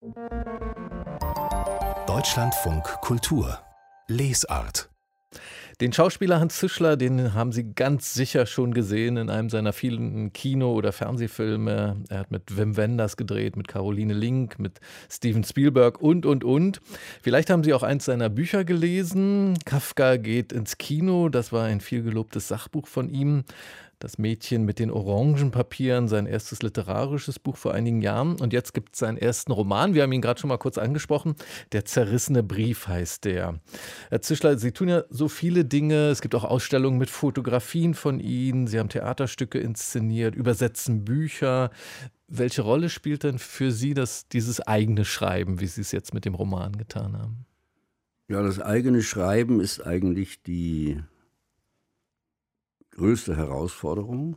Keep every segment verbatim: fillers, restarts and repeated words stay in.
Deutschlandfunk Kultur Lesart. Den Schauspieler Hans Zischler, den haben Sie ganz sicher schon gesehen in einem seiner vielen Kino- oder Fernsehfilme. Er hat mit Wim Wenders gedreht, mit Caroline Link, mit Steven Spielberg und, und, und. Vielleicht haben Sie auch eins seiner Bücher gelesen. Kafka geht ins Kino, das war ein vielgelobtes Sachbuch von ihm. Das Mädchen mit den Orangenpapieren, sein erstes literarisches Buch vor einigen Jahren. Und jetzt gibt es seinen ersten Roman. Wir haben ihn gerade schon mal kurz angesprochen. Der zerrissene Brief heißt der. Herr Zischler, Sie tun ja so viele Dinge. Es gibt auch Ausstellungen mit Fotografien von Ihnen. Sie haben Theaterstücke inszeniert, übersetzen Bücher. Welche Rolle spielt denn für Sie das, dieses eigene Schreiben, wie Sie es jetzt mit dem Roman getan haben? Ja, das eigene Schreiben ist eigentlich die größte Herausforderung,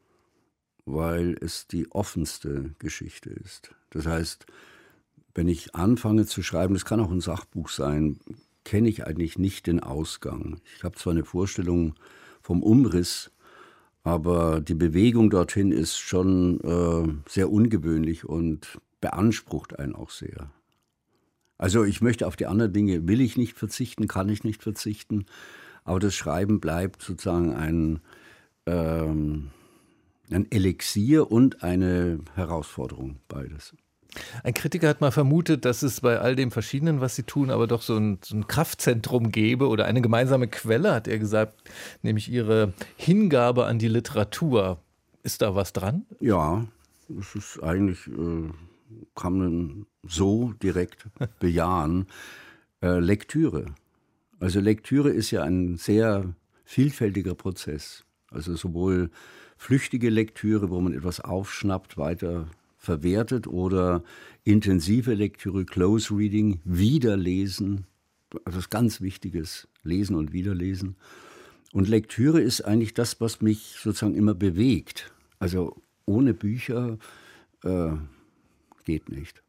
weil es die offenste Geschichte ist. Das heißt, wenn ich anfange zu schreiben, das kann auch ein Sachbuch sein, kenne ich eigentlich nicht den Ausgang. Ich habe zwar eine Vorstellung vom Umriss, aber die Bewegung dorthin ist schon äh, sehr ungewöhnlich und beansprucht einen auch sehr. Also ich möchte auf die anderen Dinge, will ich nicht verzichten, kann ich nicht verzichten. Aber das Schreiben bleibt sozusagen ein, ähm, ein Elixier und eine Herausforderung, beides. Ein Kritiker hat mal vermutet, dass es bei all dem Verschiedenen, was Sie tun, aber doch so ein, so ein Kraftzentrum gäbe oder eine gemeinsame Quelle, hat er gesagt, nämlich Ihre Hingabe an die Literatur. Ist da was dran? Ja, das ist eigentlich, äh, kann man so direkt bejahen. Äh, Lektüre. Also Lektüre ist ja ein sehr vielfältiger Prozess. Also sowohl flüchtige Lektüre, wo man etwas aufschnappt, weiter verwertet, oder intensive Lektüre, Close Reading, Wiederlesen, also das ganz Wichtiges, Lesen und Wiederlesen. Und Lektüre ist eigentlich das, was mich sozusagen immer bewegt. Also ohne Bücher äh, geht nicht.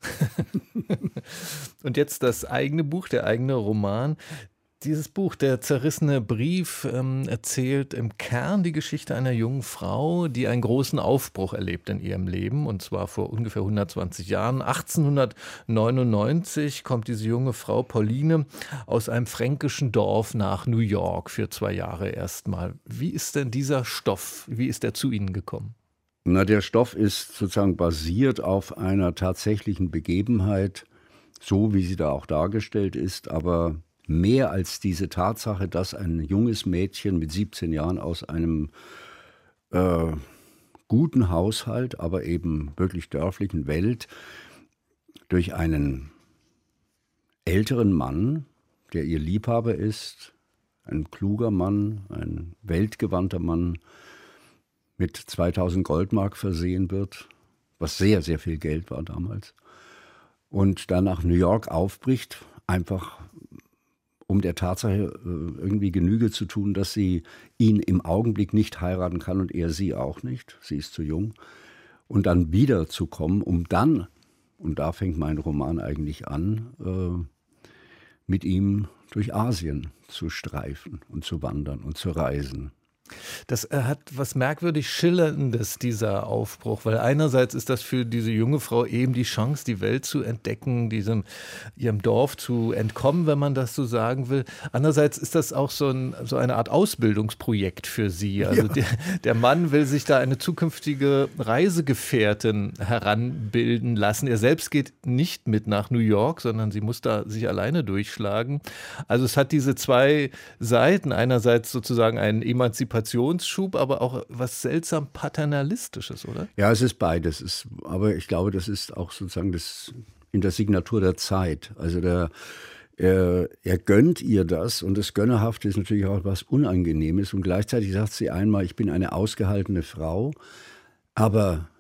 Und jetzt das eigene Buch, der eigene Roman. Dieses Buch, der zerrissene Brief, ähm, erzählt im Kern die Geschichte einer jungen Frau, die einen großen Aufbruch erlebt in ihrem Leben, und zwar vor ungefähr hundertzwanzig Jahren. achtzehnhundertneunundneunzig kommt diese junge Frau Pauline aus einem fränkischen Dorf nach New York für zwei Jahre erstmal. Wie ist denn dieser Stoff, wie ist er zu Ihnen gekommen? Na, der Stoff ist sozusagen basiert auf einer tatsächlichen Begebenheit, so wie sie da auch dargestellt ist, aber mehr als diese Tatsache, dass ein junges Mädchen mit siebzehn Jahren aus einem äh, guten Haushalt, aber eben wirklich dörflichen Welt durch einen älteren Mann, der ihr Liebhaber ist, ein kluger Mann, ein weltgewandter Mann, mit zweitausend Goldmark versehen wird, was sehr, sehr viel Geld war damals, und dann nach New York aufbricht, einfach um der Tatsache irgendwie Genüge zu tun, dass sie ihn im Augenblick nicht heiraten kann und er sie auch nicht. Sie ist zu jung. Und dann wiederzukommen, um dann, und da fängt mein Roman eigentlich an, äh, mit ihm durch Asien zu streifen und zu wandern und zu reisen. Das äh, hat was merkwürdig Schillerndes, dieser Aufbruch, weil einerseits ist das für diese junge Frau eben die Chance, die Welt zu entdecken, diesem, ihrem Dorf zu entkommen, wenn man das so sagen will. Andererseits ist das auch so, ein, so eine Art Ausbildungsprojekt für sie. Also ja. der, der Mann will sich da eine zukünftige Reisegefährtin heranbilden lassen. Er selbst geht nicht mit nach New York, sondern sie muss da sich alleine durchschlagen. Also es hat diese zwei Seiten. Einerseits sozusagen einen Emanzipationsschub, aber auch was seltsam Paternalistisches, oder? Ja, es ist beides. Es, aber ich glaube, das ist auch sozusagen das in der Signatur der Zeit. Also der, er, er gönnt ihr das, und das Gönnerhafte ist natürlich auch etwas Unangenehmes. Und gleichzeitig sagt sie einmal, ich bin eine ausgehaltene Frau, aber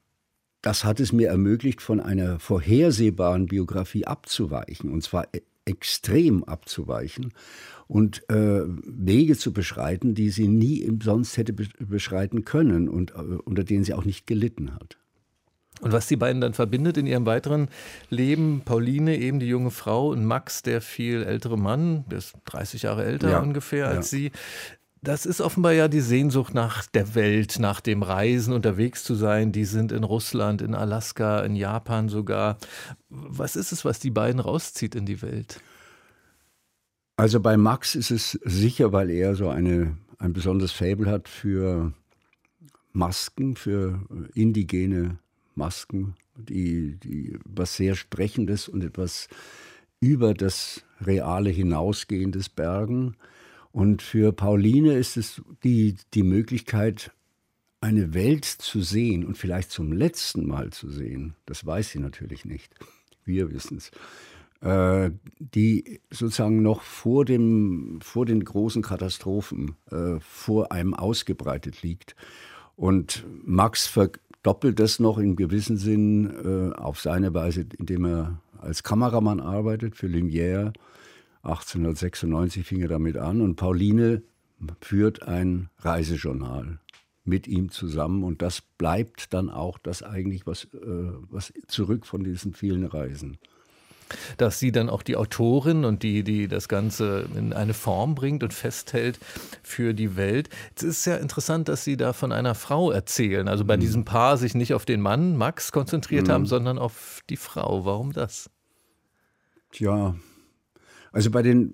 das hat es mir ermöglicht, von einer vorhersehbaren Biografie abzuweichen, und zwar extrem abzuweichen und äh, Wege zu beschreiten, die sie nie sonst hätte be- beschreiten können und äh, unter denen sie auch nicht gelitten hat. Und was die beiden dann verbindet in ihrem weiteren Leben, Pauline, eben die junge Frau, und Max, der viel ältere Mann, der ist dreißig Jahre älter Ja, ungefähr als ja. sie. Das ist offenbar ja die Sehnsucht nach der Welt, nach dem Reisen, unterwegs zu sein. Die sind in Russland, in Alaska, in Japan sogar. Was ist es, was die beiden rauszieht in die Welt? Also bei Max ist es sicher, weil er so eine, ein besonderes Faible hat für Masken, für indigene Masken, die, die was sehr Sprechendes und etwas über das Reale hinausgehendes bergen. Und für Pauline ist es die, die Möglichkeit, eine Welt zu sehen und vielleicht zum letzten Mal zu sehen. Das weiß sie natürlich nicht. Wir wissen es. Äh, die sozusagen noch vor, dem, vor den großen Katastrophen äh, vor einem ausgebreitet liegt. Und Max verdoppelt das noch in gewissem Sinn äh, auf seine Weise, indem er als Kameramann arbeitet für Lumière. achtzehnhundertsechsundneunzig fing er damit an und Pauline führt ein Reisejournal mit ihm zusammen und das bleibt dann auch das eigentlich, was, äh, was zurück von diesen vielen Reisen. Dass sie dann auch die Autorin und die, die das Ganze in eine Form bringt und festhält für die Welt. Es ist ja interessant, dass Sie da von einer Frau erzählen, also bei mhm. diesem Paar sich nicht auf den Mann, Max, konzentriert mhm. haben, sondern auf die Frau. Warum das? Tja, also bei den,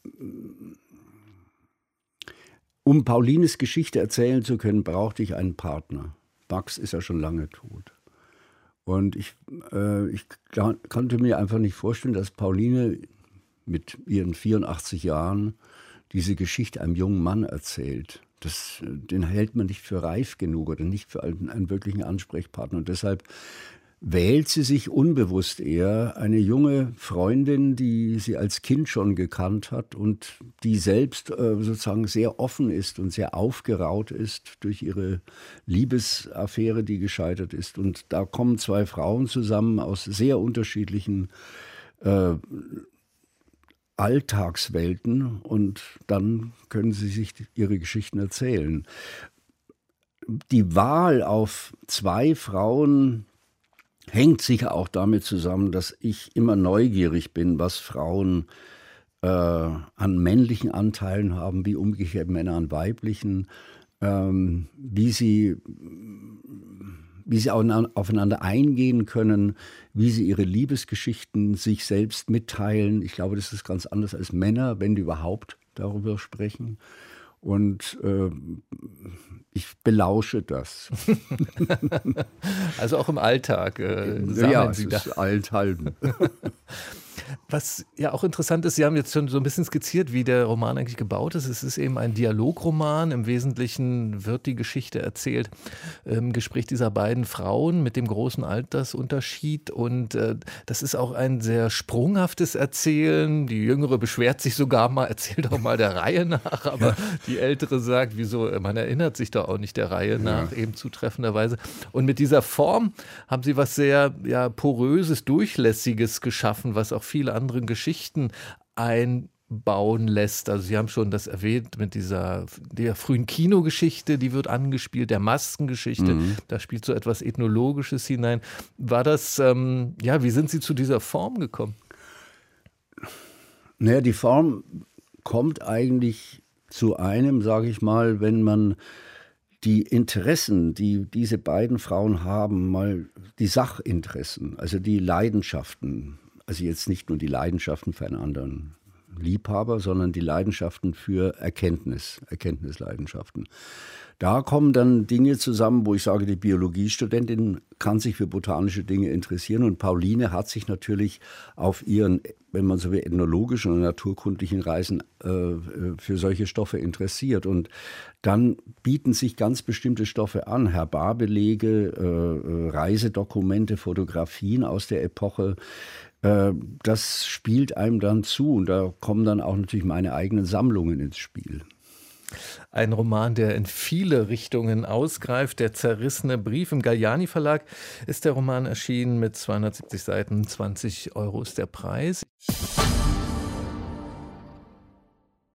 um Paulines Geschichte erzählen zu können, brauchte ich einen Partner. Max ist ja schon lange tot. Und ich, äh, ich konnte mir einfach nicht vorstellen, dass Pauline mit ihren vierundachtzig Jahren diese Geschichte einem jungen Mann erzählt. Das, den hält man nicht für reif genug oder nicht für einen, einen wirklichen Ansprechpartner. Und deshalb wählt sie sich unbewusst eher eine junge Freundin, die sie als Kind schon gekannt hat und die selbst äh, sozusagen sehr offen ist und sehr aufgeraut ist durch ihre Liebesaffäre, die gescheitert ist. Und da kommen zwei Frauen zusammen aus sehr unterschiedlichen äh, Alltagswelten und dann können sie sich ihre Geschichten erzählen. Die Wahl auf zwei Frauen hängt sicher auch damit zusammen, dass ich immer neugierig bin, was Frauen äh, an männlichen Anteilen haben, wie umgekehrt Männer an weiblichen, ähm, wie sie, wie sie aufeinander eingehen können, wie sie ihre Liebesgeschichten sich selbst mitteilen. Ich glaube, das ist ganz anders als Männer, wenn die überhaupt darüber sprechen. Und äh, ich belausche das. Also auch im Alltag äh, sammeln ja, Sie es da. ist allenthalben. Was ja auch interessant ist, Sie haben jetzt schon so ein bisschen skizziert, wie der Roman eigentlich gebaut ist. Es ist eben ein Dialogroman. Im Wesentlichen wird die Geschichte erzählt im Gespräch dieser beiden Frauen mit dem großen Altersunterschied. Und äh, das ist auch ein sehr sprunghaftes Erzählen. Die Jüngere beschwert sich sogar mal, erzählt auch mal der Reihe nach. Aber ja. Die Ältere sagt, wieso, man erinnert sich da auch nicht der Reihe nach, ja. eben zutreffenderweise. Und mit dieser Form haben Sie was sehr ja, Poröses, Durchlässiges geschaffen, was auch viele andere Geschichten einbauen lässt. Also Sie haben schon das erwähnt mit dieser der frühen Kinogeschichte, die wird angespielt, der Maskengeschichte, mhm. da spielt so etwas Ethnologisches hinein. War das, ähm, ja, wie sind Sie zu dieser Form gekommen? Naja, die Form kommt eigentlich zu einem, sage ich mal, wenn man die Interessen, die diese beiden Frauen haben, mal die Sachinteressen, also die Leidenschaften, also jetzt nicht nur die Leidenschaften für einen anderen Liebhaber, sondern die Leidenschaften für Erkenntnis, Erkenntnisleidenschaften. Da kommen dann Dinge zusammen, wo ich sage, die Biologiestudentin kann sich für botanische Dinge interessieren und Pauline hat sich natürlich auf ihren, wenn man so will, ethnologischen und naturkundlichen Reisen äh, für solche Stoffe interessiert. Und dann bieten sich ganz bestimmte Stoffe an, Herbarbelege, äh, Reisedokumente, Fotografien aus der Epoche. Äh, das spielt einem dann zu und da kommen dann auch natürlich meine eigenen Sammlungen ins Spiel. Ein Roman, der in viele Richtungen ausgreift. Der zerrissene Brief. Im Galliani Verlag ist der Roman erschienen mit zweihundertsiebzig Seiten. zwanzig Euro ist der Preis.